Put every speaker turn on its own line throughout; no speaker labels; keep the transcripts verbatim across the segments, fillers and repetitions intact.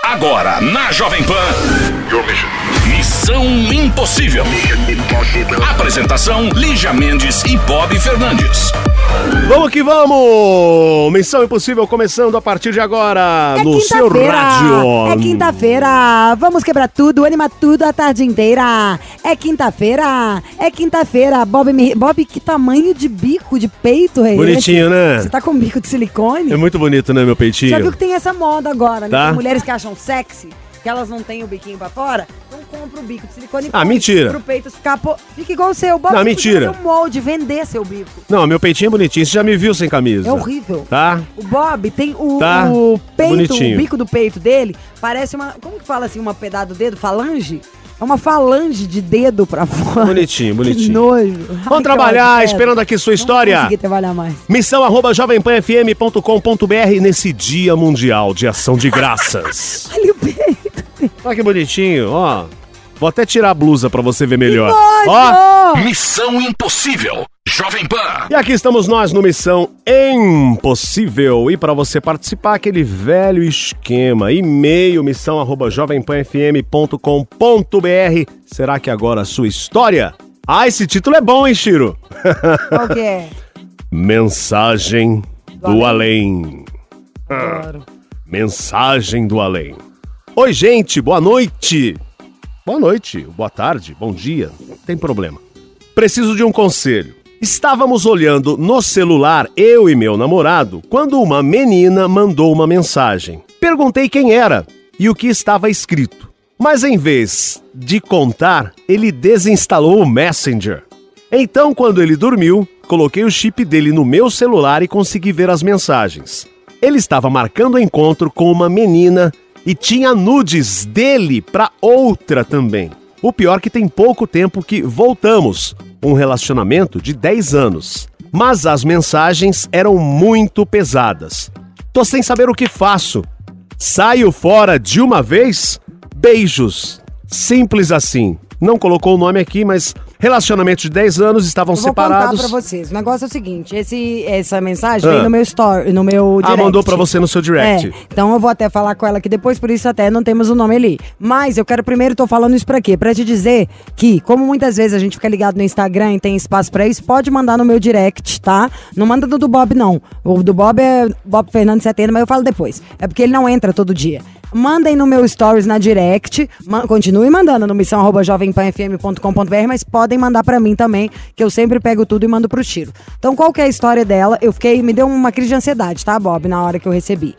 Agora, na Jovem Pan. Missão Impossível. Apresentação, Lígia Mendes e Bob Fernandes.
Vamos que vamos! Missão Impossível começando a partir de agora
é
no seu rádio.
É quinta-feira, vamos quebrar tudo, animar tudo a tarde inteira. É quinta-feira, é quinta-feira. Bob, Bob, que tamanho de bico, de peito é
Bonitinho,
esse?
né?
Você tá com bico de silicone?
É muito bonito, né, meu peitinho?
Já viu que tem essa moda agora, né?
Tá.
Tem mulheres que acham sexy, que elas não têm o biquinho pra fora, então compra o bico de silicone.
Ah, mentira.
Pro peito ficar... Po... Fica igual o seu. Bob,
não, mentira.
um molde, vender seu bico.
Não, meu peitinho é bonitinho. Você já me viu sem camisa.
É horrível.
Tá?
O Bob tem o,
Tá.
o peito,
Bonitinho.
o bico do peito dele, parece uma... Como que fala assim, uma pedada do dedo? Falange? É uma falange de dedo pra fora.
Bonitinho, bonitinho.
Que nojo.
Vamos
Ai,
trabalhar,
ódio,
esperando aqui sua história.
Não consegui trabalhar mais.
Missão arroba jovem pan f m ponto com ponto b r nesse Dia Mundial de Ação de Graças.
Olha o peito.
Olha que bonitinho, ó. Vou até tirar a blusa pra você ver melhor.
Que
Ó.
nojo!
Missão Impossível. Jovem Pan.
E aqui estamos nós no Missão Impossível. E para você participar, aquele velho esquema. E-mail missão arroba jovem pan f m ponto com ponto b r. Será que agora a sua história? Ah, esse título é bom, hein, Chiro?
Qual que é?
Mensagem do,
Do
além.
Adoro.
Mensagem do além. Oi, gente, boa noite. Boa noite, boa tarde, bom dia, não tem problema. Preciso de um conselho. Estávamos olhando no celular, eu e meu namorado, quando uma menina mandou uma mensagem. Perguntei quem era e o que estava escrito. Mas em vez de contar, ele desinstalou o Messenger. Então, quando ele dormiu, coloquei o chip dele no meu celular e consegui ver as mensagens. Ele estava marcando o encontro com uma menina e tinha nudes dele pra outra também. O pior que tem pouco tempo que voltamos. Um relacionamento de dez anos. Mas as mensagens eram muito pesadas. Tô sem saber o que faço. Saio fora de uma vez? Beijos. Simples assim. Não colocou o nome aqui, mas relacionamento de dez anos, estavam
Eu vou
separados.
contar pra vocês. O negócio é o seguinte, esse, essa mensagem
Ah.
veio no meu story, no meu direct.
Ah, mandou pra você no seu direct.
É, então eu vou até falar com ela aqui depois, por isso até não temos o nome ali. Mas eu quero primeiro, tô falando isso pra quê? Pra te dizer que, como muitas vezes a gente fica ligado no Instagram e tem espaço pra isso, pode mandar no meu direct, tá? Não manda do do Bob, não. O do Bob é Bob Fernandes setenta, mas eu falo depois. É porque ele não entra todo dia. Mandem no meu stories na direct, ma- continue mandando no missão arroba jovem pan f m ponto com ponto b r, mas podem mandar pra mim também, que eu sempre pego tudo e mando pro Tiro. Então, qual que é a história dela? Eu fiquei, me deu uma crise de ansiedade, tá, Bob, na hora que eu recebi.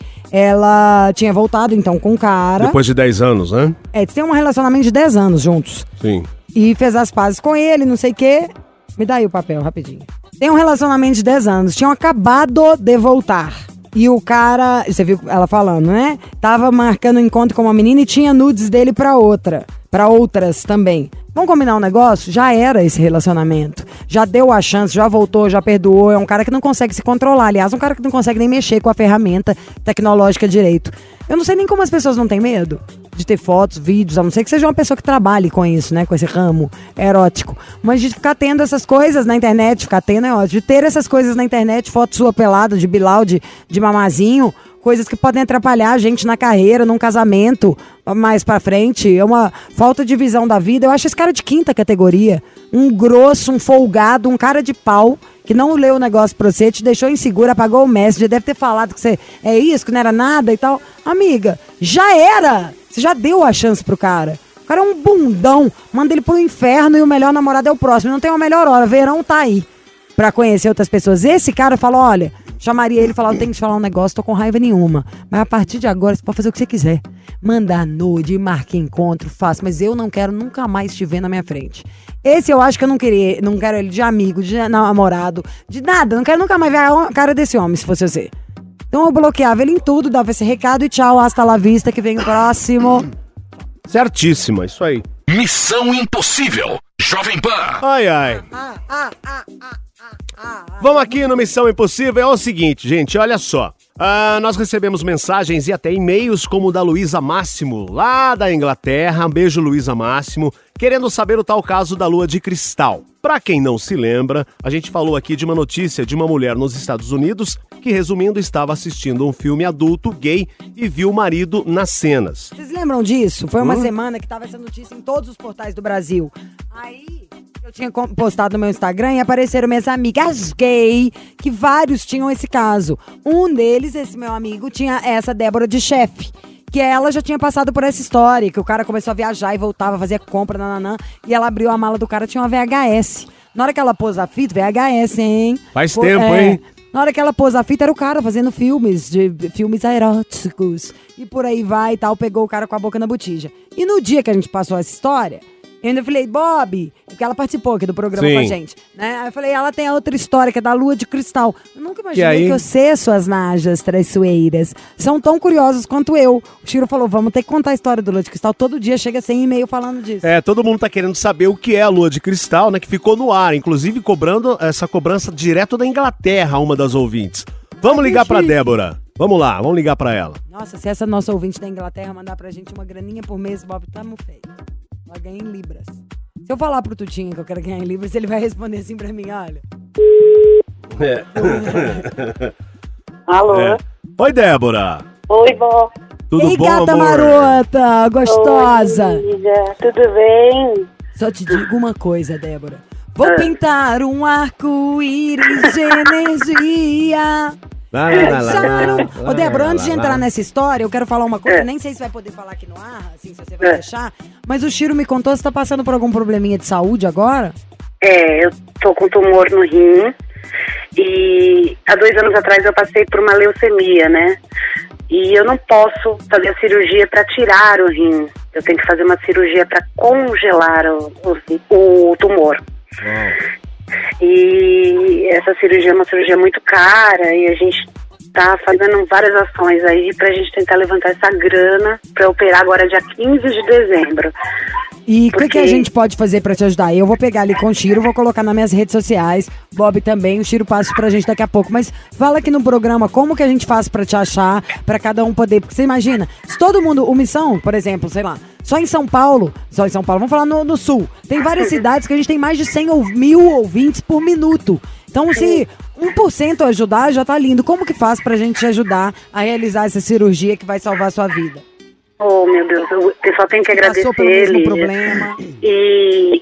Ela tinha voltado, então, com o cara.
Depois de dez anos, né?
É, tem um relacionamento de dez anos juntos.
Sim.
E fez as pazes com ele, não sei o quê. Me dá aí o papel, rapidinho. Tem um relacionamento de dez anos, tinham acabado de voltar. E o cara, você viu ela falando, né? Tava marcando um encontro com uma menina e tinha nudes dele pra outra. Pra outras também. Vamos combinar um negócio? Já era esse relacionamento. Já deu a chance, já voltou, já perdoou. É um cara que não consegue se controlar. Aliás, um cara que não consegue nem mexer com a ferramenta tecnológica direito. Eu não sei nem como as pessoas não têm medo de ter fotos, vídeos, a não ser que seja uma pessoa que trabalhe com isso, né? Com esse ramo erótico. Mas de ficar tendo essas coisas na internet, ficar tendo é ótimo. De ter essas coisas na internet, foto sua pelada, de bilau, de, de mamazinho, coisas que podem atrapalhar a gente na carreira, num casamento mais pra frente. É uma falta de visão da vida. Eu acho esse cara de quinta categoria. Um grosso, um folgado, um cara de pau que não leu o negócio pra você, te deixou insegura, apagou o message, deve ter falado que você é isso, que não era nada e tal. Amiga, já era! Você já deu a chance pro cara. O cara é um bundão, manda ele pro inferno e o melhor namorado é o próximo. Não tem uma melhor hora, verão tá aí pra conhecer outras pessoas. Esse cara falou, olha, chamaria ele e falava, tem que te falar um negócio, tô com raiva nenhuma. Mas a partir de agora você pode fazer o que você quiser. Mandar nude, marque encontro, faça, mas eu não quero nunca mais te ver na minha frente. Esse eu acho que eu não queria, não quero ele de amigo, de namorado, de nada. Não quero nunca mais ver a cara desse homem, se fosse você. Então eu bloqueava ele em tudo, dava esse recado e tchau, hasta la vista, que vem o próximo.
Certíssima, isso aí.
Missão Impossível. Jovem Pan.
Ai, ai.
Ah, ah, ah, ah, ah, ah.
Vamos aqui no Missão Impossível. É o seguinte, gente, olha só. Ah, nós recebemos mensagens e até e-mails como o da Luísa Máximo, lá da Inglaterra. Um beijo, Luísa Máximo, querendo saber o tal caso da lua de cristal. Pra quem não se lembra, a gente falou aqui de uma notícia de uma mulher nos Estados Unidos que, resumindo, estava assistindo um filme adulto gay e viu o marido nas cenas.
Vocês lembram disso? Foi uma
Hum?
semana que tava essa notícia em todos os portais do Brasil. Aí eu tinha com- postado no meu Instagram e apareceram minhas amigas gay, que vários tinham esse caso. Um deles, esse meu amigo, tinha essa Débora de chefe. Que ela já tinha passado por essa história, que o cara começou a viajar e voltava, fazia compra, nananã, e ela abriu a mala do cara, tinha uma V H S. Na hora que ela pôs a fita, V H S, hein?
Faz
Pô,
tempo,
é,
hein?
Na hora que ela pôs a fita, era o cara fazendo filmes, de filmes eróticos. E por aí vai e tal, pegou o cara com a boca na botija. E no dia que a gente passou essa história, eu ainda falei, Bob, porque ela participou aqui do programa
Sim.
com a gente, né? Aí eu falei, ela tem a outra história, que é da lua de cristal. Eu nunca imaginei
aí?
que você, suas najas traiçoeiras, são tão curiosas quanto eu. O Chiro falou, vamos ter que contar a história do lua de cristal. Todo dia chega sem e-mail falando disso.
É, todo mundo tá querendo saber o que é a lua de cristal, né? Que ficou no ar, inclusive cobrando essa cobrança direto da Inglaterra, uma das ouvintes. Vamos ligar pra Débora. Vamos lá, vamos ligar pra ela.
Nossa, se essa nossa ouvinte da Inglaterra mandar pra gente uma graninha por mês, Bob, tamo feio. Ela ganha em libras. Se eu falar pro Tutinho que eu quero ganhar em libras, ele vai responder assim pra mim, olha.
É.
Alô?
É. Oi, Débora.
Oi, vó.
Tudo
Ei,
bom,
gata
amor?
marota, gostosa.
Oi, amiga. Tudo bem?
Só te digo uma coisa, Débora. Vou pintar um arco-íris de energia.
Lá, lá, lá, lá,
Já
lá,
não-
lá,
Ô, Débora,
lá,
antes de
lá,
entrar
lá.
nessa história, eu quero falar uma coisa.
É.
Nem sei se vai poder falar aqui no ar, assim, se você vai
É.
deixar. Mas o Chiro me contou, você tá passando por algum probleminha de saúde agora?
É, eu tô com tumor no rim e há dois anos atrás eu passei por uma leucemia, né? E eu não posso fazer a cirurgia para tirar o rim. Eu tenho que fazer uma cirurgia para congelar o, o, o tumor. E essa cirurgia é uma cirurgia muito cara e a gente tá fazendo várias ações aí pra gente tentar levantar essa grana pra operar agora dia quinze de dezembro.
E o que,
Porque-
que a gente pode fazer pra te ajudar? Eu vou pegar ali com o Chiro, vou colocar nas minhas redes sociais, Bob também, o Chiro passa pra gente daqui a pouco. Mas fala aqui no programa como que a gente faz pra te achar, pra cada um poder. Porque você imagina, se todo mundo, o Missão, por exemplo, sei lá, só em São Paulo, só em São Paulo, vamos falar no, no Sul, tem várias cidades que a gente tem mais de cem ou mil ouvintes por minuto. Então, se um por cento ajudar, já tá lindo. Como que faz pra gente te ajudar a realizar essa cirurgia que vai salvar a sua vida?
Oh, meu Deus, o pessoal tem que agradecer
Passou pelo mesmo
ele.
problema.
E,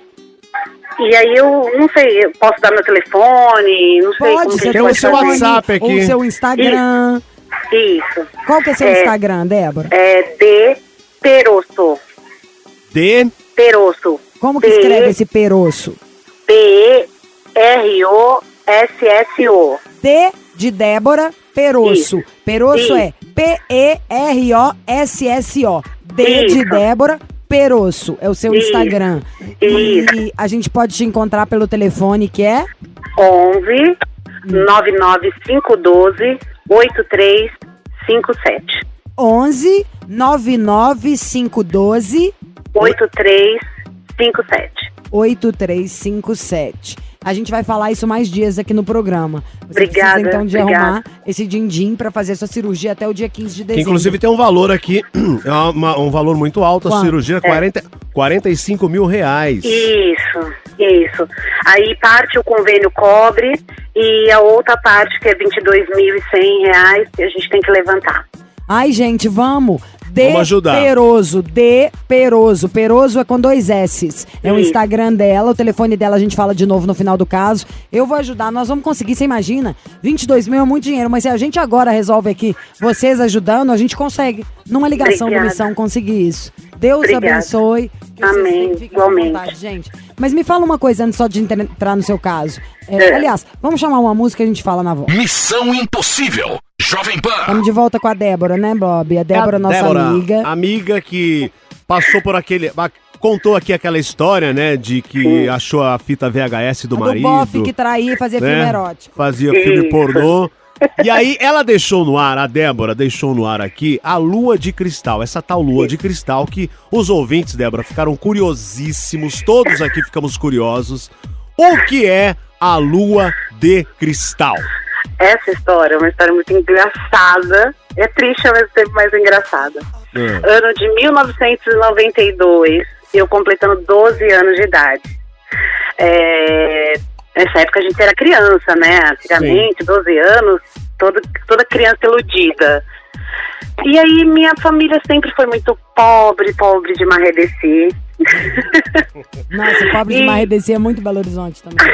e aí eu não sei, eu posso dar meu telefone, não sei
Pode,
como que
você
a gente
tem o
pode
seu
fazer.
WhatsApp aqui.
Ou o seu Instagram.
Isso.
Qual que é seu
É.
Instagram, Débora?
É de Perosso.
D.
Perosso.
Como que
P-
escreve esse peroço?
P E R O S S O.
T de Débora, Perosso.
Isso.
Perosso
Isso.
é P E R O S S O. D de
Isso.
Débora, Perosso. É o seu
Isso.
Instagram.
Isso.
E a gente pode te encontrar pelo telefone que é...
onze nove nove cinco um dois oito três cinco sete.
onze nove nove cinco um dois
oito três cinco sete.
oito três cinco sete. A gente vai falar isso mais dias aqui no programa. Você
Obrigada,
precisa, então, de
obrigada.
arrumar esse din-din pra fazer sua cirurgia até o dia quinze de
Que
dezembro.
inclusive tem um valor aqui, é uma- um valor muito alto, a
Quanto?
cirurgia, quarenta, quarenta e cinco mil reais.
Isso, isso. Aí parte o convênio cobre e a outra parte, que é vinte e dois mil e cem reais, que a gente tem que levantar.
Ai, gente, vamos. De
Vamos ajudar.
Peroso, De Peroso. Peroso é com dois S's. É o
Isso.
Instagram dela, o telefone dela a gente fala de novo no final do caso. Eu vou ajudar, nós vamos conseguir, você imagina? vinte e dois mil é muito dinheiro, mas se a gente agora resolve aqui, vocês ajudando, a gente consegue, numa ligação do
Obrigada.
Missão, conseguir isso. Deus
Obrigada.
abençoe. Que vocês
Amém,
fiquem à
igualmente.
vontade, gente. Mas me fala uma coisa antes só de entrar- entrar no seu caso. É,
É.
Aliás, vamos chamar uma música e a gente fala na voz.
Missão Impossível. Jovem Pan.
Estamos de volta com a Débora, né, Bob? A Débora,
A
nossa
Débora,
amiga.
Amiga que passou por aquele... a- Contou aqui aquela história, né, de que achou a fita V H S do
A do
marido.
bofe que traía e fazia
né?
filme erótico.
Fazia filme
Isso.
pornô. E aí ela deixou no ar, a Débora deixou no ar aqui a lua de cristal, essa tal lua de cristal que os ouvintes, Débora, ficaram curiosíssimos, todos aqui ficamos curiosos. O que é a lua de cristal?
essa história é uma história muito engraçada. É triste ao mesmo tempo, mas engraçada.
É.
Ano de mil novecentos e noventa e dois, eu completando doze anos de idade. É, nessa época a gente era criança, né? Antigamente, Sim. doze anos, toda, toda criança iludida. E aí minha família sempre foi muito pobre, pobre de Marredeci.
Nossa, pobre de
e...
Marredeci é muito Belo Horizonte também.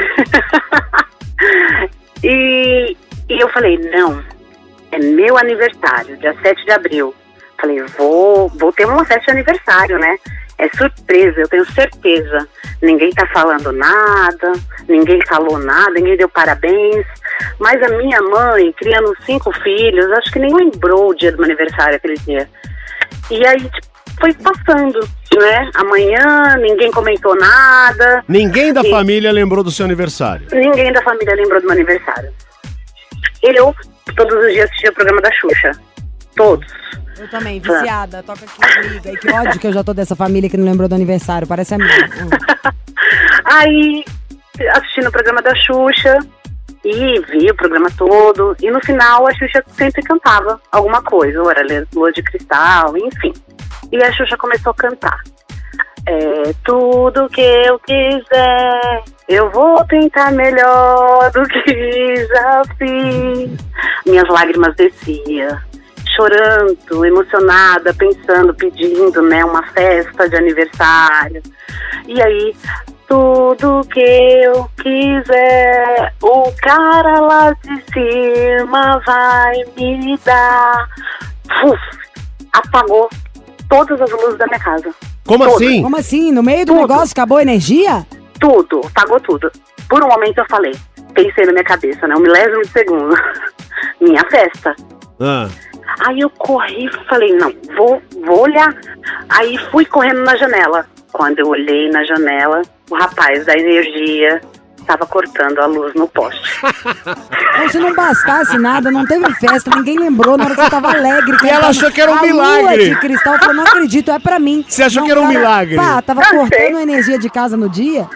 e, e eu falei, não, é meu aniversário, dia sete de abril. Falei, vou, vou ter uma festa de aniversário, né? É surpresa, eu tenho certeza. Ninguém tá falando nada, ninguém falou nada, ninguém deu parabéns. Mas a minha mãe, criando cinco filhos, acho que nem lembrou o dia do meu aniversário aquele dia. E aí, tipo, foi passando, né? Amanhã, ninguém comentou nada.
Ninguém da
e...
família lembrou do seu aniversário?
Ninguém da família lembrou do meu aniversário. Eu, todos os dias, assistia o programa da Xuxa. Todos.
Eu também, viciada, toca aqui comigo. E que ódio que eu já tô dessa família que não lembrou do aniversário, parece a minha. Hum.
Aí, assistindo o programa da Xuxa, e vi o programa todo, e no final a Xuxa sempre cantava alguma coisa, ou era Lua de Cristal, enfim. E a Xuxa começou a cantar. É tudo que eu quiser, eu vou tentar melhor do que já fiz. Minhas lágrimas desciam. Chorando, emocionada, pensando, pedindo, né, uma festa de aniversário. E aí, tudo que eu quiser, o cara lá de cima vai me dar. Uf, apagou todas as luzes da minha casa.
Como
todas.
assim?
Como assim? No meio do
Tudo.
negócio acabou a energia?
Tudo, apagou tudo. Por um momento eu falei, pensei na minha cabeça, né, um milésimo de segundo. Minha festa.
Ah.
Aí eu corri e falei, não, vou, vou olhar. Aí fui correndo na janela. Quando eu olhei na janela, o rapaz da energia estava cortando a luz no poste.
Então, se não bastasse nada, não teve festa, ninguém lembrou na hora que você tava alegre.
E ela achou que era um
a
milagre.
Lua de Cristal falou, não acredito, é pra mim.
Você achou
não,
que era um
cara,
milagre?
Pá, tava
Ah,
cortando
sei.
a energia de casa no dia.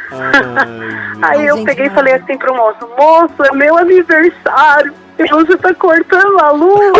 Aí eu
gente,
peguei e
não.
falei assim pro moço, moço, é meu aniversário. E você tá cortando a luz.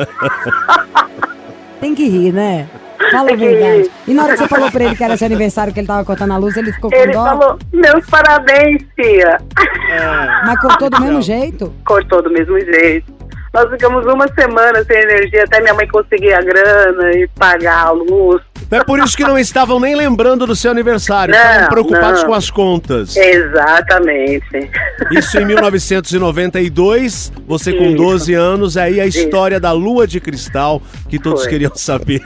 Tem que rir, né? Fala a
Tem que
verdade.
rir.
E na hora que você falou pra ele que era seu aniversário, que ele tava cortando a luz, ele ficou com
Ele
dó?
falou, meus parabéns, tia.
Mas cortou do mesmo jeito?
Cortou do mesmo jeito. Nós ficamos uma semana sem energia, até minha mãe conseguir a grana e pagar a luz.
É por isso que não estavam nem lembrando do seu aniversário.
Não,
Estavam preocupados
não.
com as contas.
Exatamente.
Isso em mil novecentos e noventa e dois, você com
Isso.
doze anos, aí a história da Lua de Cristal, que todos
Foi.
queriam saber.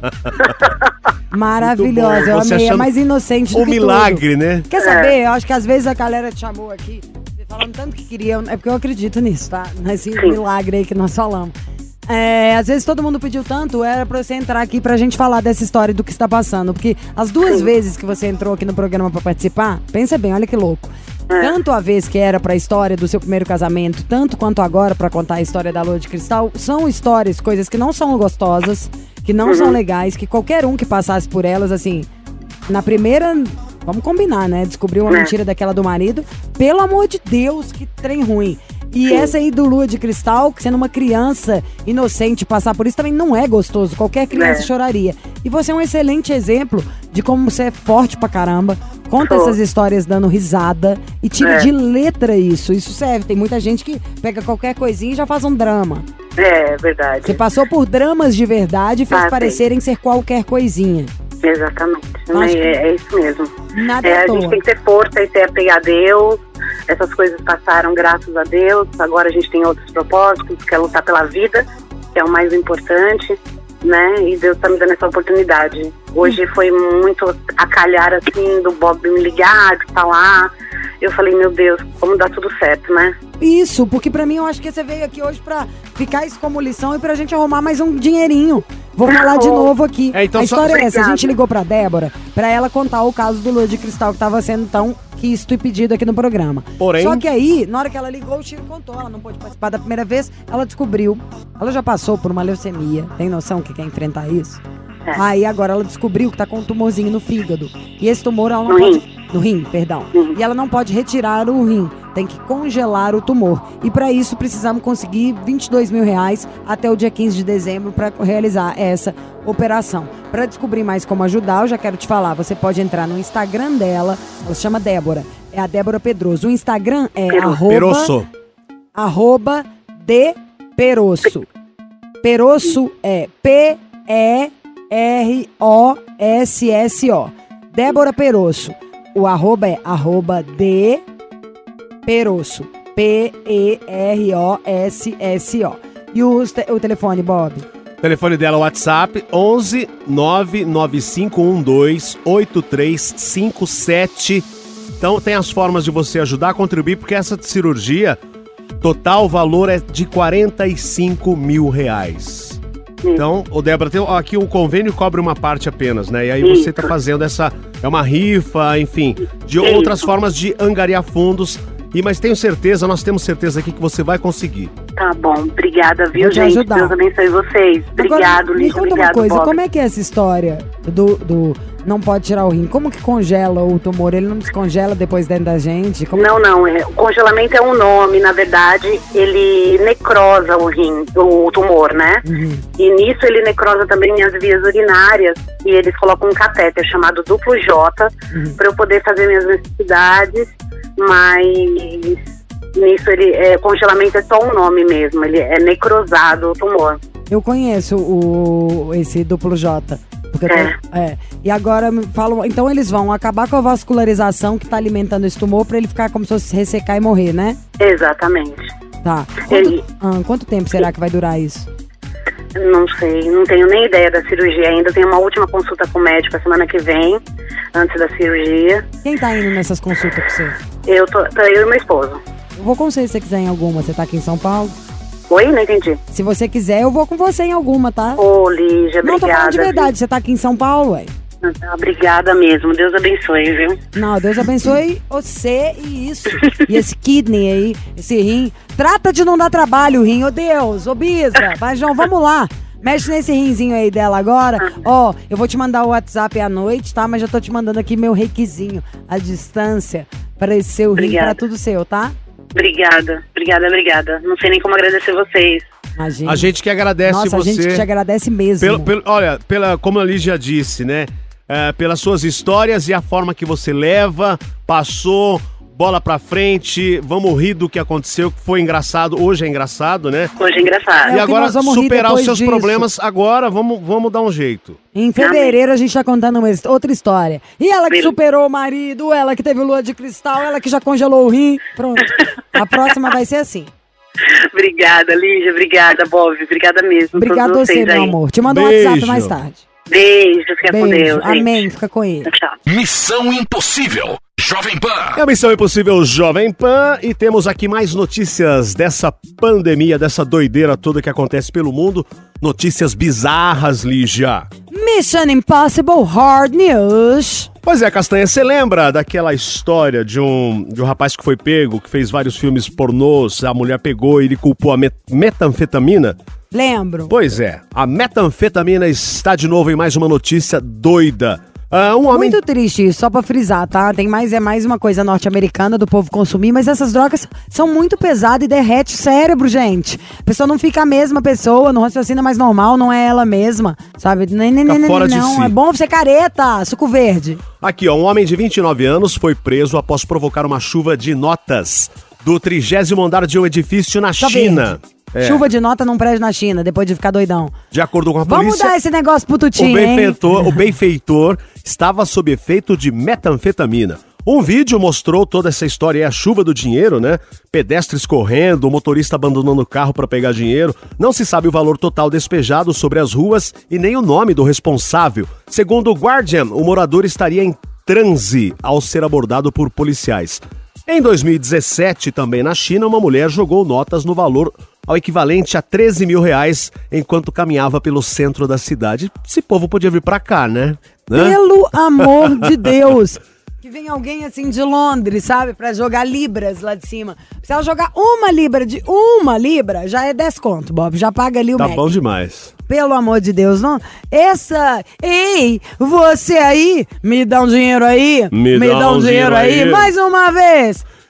Maravilhosa,
Muito bom.
eu
Você
amei, é
achando
mais inocente do
um
que
milagre,
tudo.
né?
Quer saber? Eu acho que às vezes a galera te chamou aqui, falando tanto que queriam, é porque eu acredito nisso, tá? Nesse
Sim.
milagre aí que nós falamos. É, às vezes todo mundo pediu tanto, era pra você entrar aqui pra gente falar dessa história do que está passando. Porque as duas
Sim.
vezes que você entrou aqui no programa pra participar, pensa bem, olha que louco. Tanto a vez que era pra história do seu primeiro casamento, tanto quanto agora pra contar a história da Lua de Cristal, são histórias, coisas que não são gostosas, que não
Uhum.
são legais, que qualquer um que passasse por elas, assim, na primeira, vamos combinar, né? Descobriu uma
É.
mentira daquela do marido, pelo amor de Deus, que trem ruim. E
Sim.
essa aí do Lua de Cristal, que sendo uma criança inocente passar por isso também não é gostoso. Qualquer criança
É.
choraria. E você é um excelente exemplo de como você é forte pra caramba. Conta
Sou.
essas histórias dando risada e tira
É.
de letra isso. Isso serve. Tem muita gente que pega qualquer coisinha e já faz um drama.
É, verdade.
Você passou por dramas de verdade e fez
Ah, sim.
parecerem ser qualquer coisinha.
Exatamente.
Acho
É, é isso mesmo.
Nada
É,
à
a
toa.
gente tem que ter força e ter apego a Deus. Essas coisas passaram graças a Deus. Agora a gente tem outros propósitos, que é lutar pela vida, que é o mais importante, né? E Deus tá me dando essa oportunidade. Hoje foi muito a calhar, assim, do Bob me ligar, de falar. Eu falei, meu Deus, como dá tudo certo, né?
Isso, porque pra mim eu acho que você veio aqui hoje pra ficar isso como lição e pra gente arrumar mais um dinheirinho. Vou falar de novo aqui.
É, então
a
só-
história é essa, a
Obrigada.
gente ligou pra Débora pra ela contar o caso do Lua de Cristal que tava sendo tão quisto e pedido aqui no programa.
Porém-
Só que aí, na hora que ela ligou, o Chico contou, ela não pôde participar da primeira vez, ela descobriu, ela já passou por uma leucemia, tem noção que quer enfrentar isso?
É.
Aí agora ela descobriu que tá com um tumorzinho no fígado. E esse tumor ela não
No
pode...
rim.
No rim, perdão.
Uhum.
E ela não pode retirar o rim. tem que congelar o tumor. E para isso precisamos conseguir vinte e dois mil reais até o dia quinze de dezembro para realizar essa operação. Para descobrir mais como ajudar, eu já quero te falar, você pode entrar no Instagram dela, ela se chama Débora, é a Débora Pedroso. O Instagram é arroba,
Perosso.
arroba de Perosso. Perosso é P E R O S S O. Débora Perosso. O arroba é arroba de Perosso. P E R O S S O. E o, o telefone, Bob?
O telefone dela é o WhatsApp onze nove nove cinco um dois oito três cinco sete. Então tem as formas de você ajudar a contribuir, porque essa cirurgia, total valor é de quarenta e cinco mil reais. Então, o Débora, tem aqui um convênio cobre uma parte apenas, né? E aí você tá fazendo essa, é uma rifa, enfim, de outras formas de angariar fundos. E, mas tenho certeza, nós temos certeza aqui que você vai conseguir.
Tá bom, obrigada, viu,
Vou te
gente?
ajudar.
Deus abençoe vocês. Obrigado,
Agora, me
Lígia,
conta
obrigado,
uma coisa,
Bob.
como é que é essa história do, do não pode tirar o rim? Como que congela o tumor? Ele não descongela depois dentro da gente? Como...
Não, não, é, o congelamento é um nome, na verdade, ele necrosa o rim, o tumor, né?
Uhum.
E nisso ele necrosa também as vias urinárias e eles colocam um catéter chamado duplo J
Uhum.
para eu poder fazer minhas necessidades, mas nisso ele, é, congelamento é só um nome mesmo, ele é necrosado o tumor.
Eu conheço o, esse duplo J. Porque eu tô-
É.
é. E agora me falam, então eles vão acabar com a vascularização que tá alimentando esse tumor pra ele ficar como se fosse ressecar e morrer, né?
Exatamente.
Tá. Quanto,
Ele-
ah, quanto tempo será que vai durar isso?
Não sei, não tenho nem ideia da cirurgia ainda. Tenho uma última consulta com o médico a semana que vem, antes da cirurgia.
Quem tá indo nessas consultas com você?
Eu tô, tô eu e meu esposo.
Eu vou com você se você quiser em alguma. Você tá aqui em São Paulo?
Oi? Não entendi.
Se você quiser, eu vou com você em alguma, tá?
Ô, Lígia,
Não, tô
obrigada.
falando de verdade. Você tá aqui em São Paulo, ué.
viu? Obrigada mesmo. Deus abençoe, viu?
Não, Deus abençoe você e isso. E esse kidney aí, esse rim. Trata de não dar trabalho, rim. Ô Deus, ô Bisa. Mas, João, vamos lá. Mexe nesse rinzinho aí dela agora. Ó, eu vou te mandar o WhatsApp à noite, tá? Mas já tô te mandando aqui meu reikizinho, a distância, para esse seu rim,
Obrigada.
pra tudo seu, tá?
Obrigada, obrigada, obrigada. Não sei nem como agradecer vocês.
Imagina.
A gente que agradece
Nossa,
você.
a gente que te agradece mesmo.
Pelo, pelo, olha, pela, como a Lígia disse, né? É, pelas suas histórias e a forma que você leva, passou, bola pra frente, vamos rir do que aconteceu, que foi engraçado, hoje é engraçado, né?
Hoje é engraçado.
É o
E
que
agora
nós vamos rir
superar os
depois
seus
disso.
problemas, agora vamos, vamos dar um jeito.
Em fevereiro a gente tá contando uma his- outra história. E ela que
Bem-
superou o marido, ela que teve lua de cristal, ela que já congelou o rim. Pronto. A próxima vai ser assim.
Obrigada, Lígia. Obrigada, Bob. Obrigada mesmo.
Obrigado a
todos
você,
vocês
meu
aí.
amor. Te mando um
Beijo.
WhatsApp mais tarde.
Beijo. Fica com
Beijo.
Deus. gente.
Amém. Fica com ele.
Tchau.
Missão Impossível. Jovem Pan.
É a Missão Impossível Jovem Pan e temos aqui mais notícias dessa pandemia, dessa doideira toda que acontece pelo mundo. Notícias bizarras, Lígia.
Mission Impossible Hard News.
Pois é, Castanha, você lembra daquela história de um, de um rapaz que foi pego, que fez vários filmes pornôs, a mulher pegou e ele culpou a met- metanfetamina?
Lembro.
Pois é, a metanfetamina está de novo em mais uma notícia doida. Ah, um homem...
Muito triste isso, só pra frisar, tá? Tem mais, é mais uma coisa norte-americana do povo consumir, mas essas drogas são muito pesadas e derrete o cérebro, gente. A pessoa não fica a mesma pessoa, não raciocina mais normal, não é ela mesma, sabe? Nem, nem,
Fica
nem,
fora
nem,
de
não,
si.
é bom ser careta, suco verde.
Aqui, ó, um homem de vinte e nove anos foi preso após provocar uma chuva de notas do trigésimo andar de um edifício na
Só
China.
verde.
É.
Chuva de nota num prédio na China, depois de ficar doidão.
De acordo com a
Vamos
polícia,
mudar esse negócio pro
o
Tutinho, hein?
benfeitor, o benfeitor estava sob efeito de metanfetamina. Um vídeo mostrou toda essa história e a chuva do dinheiro, né? Pedestres correndo, o motorista abandonando o carro para pegar dinheiro. Não se sabe o valor total despejado sobre as ruas e nem o nome do responsável. Segundo o Guardian, o morador estaria em transe ao ser abordado por policiais. Em dois mil e dezessete, também na China, uma mulher jogou notas no valor ao equivalente a treze mil reais enquanto caminhava pelo centro da cidade. Esse povo podia vir pra cá, né? Hã?
Pelo amor de Deus. Que vem alguém assim de Londres, sabe? Pra jogar libras lá de cima. Se ela jogar uma libra de uma libra, já é dez conto, Bob. Já paga ali o
Tá
Mac.
bom demais.
Pelo amor de Deus, não. Essa. Ei, você aí, me dá um dinheiro aí.
Me dá
dá
um dinheiro aí.
Mais uma vez.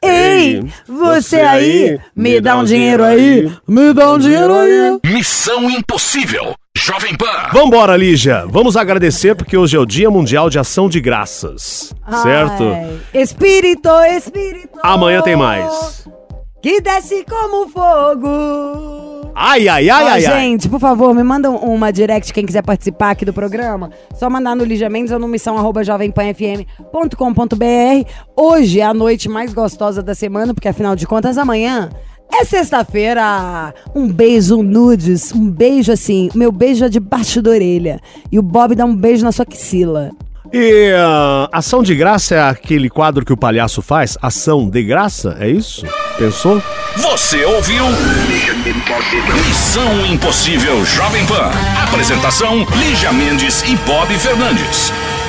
Ei, você aí, me dá um dinheiro aí, me dá um dinheiro aí.
Missão Impossível, Jovem Pan.
Vambora, Lígia. Vamos agradecer porque hoje é o Dia Mundial de Ação de Graças. Certo?
Ai, espírito, espírito.
Amanhã tem mais.
Que desce como fogo.
Ai, ai, ai,
Ó,
ai, ai.
gente, por favor, me manda uma direct quem quiser participar aqui do programa. Só mandar no Lígia Mendes ou no missão arroba jovem pan f m ponto com ponto b r. Hoje é a noite mais gostosa da semana, porque afinal de contas amanhã é sexta-feira. Um beijo nudes, um beijo assim, meu beijo é debaixo da orelha. E o Bob dá um beijo na sua axila.
E uh, ação de graça é aquele quadro que o palhaço faz? Ação de graça? É isso? Pensou?
Você ouviu? Missão Impossível Jovem Pan. Apresentação: Lígia Mendes e Bob Fernandes.